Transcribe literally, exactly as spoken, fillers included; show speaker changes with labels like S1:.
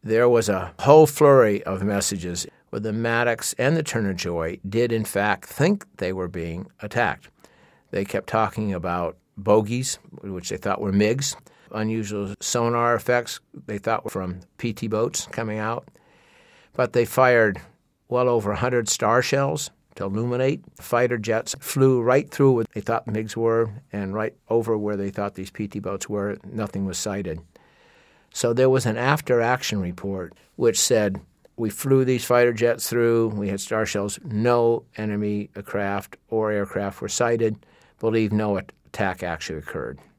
S1: there was a whole flurry of messages where the Maddocks and the Turner Joy did, in fact, think they were being attacked. They kept talking about bogies, which they thought were MiGs, unusual sonar effects they thought were from P T boats coming out. But they fired well over one hundred star shells to illuminate. Fighter jets flew right through what they thought MiGs were and right over where they thought these P T boats were. Nothing was sighted. So there was an after-action report which said, we flew these fighter jets through, we had star shells, no enemy craft or aircraft were sighted, believe no attack actually occurred.